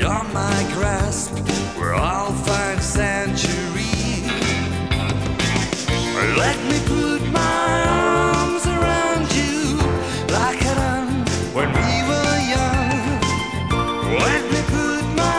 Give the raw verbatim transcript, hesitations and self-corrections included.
beyond my grasp, where I'll find sanctuary. Let me put my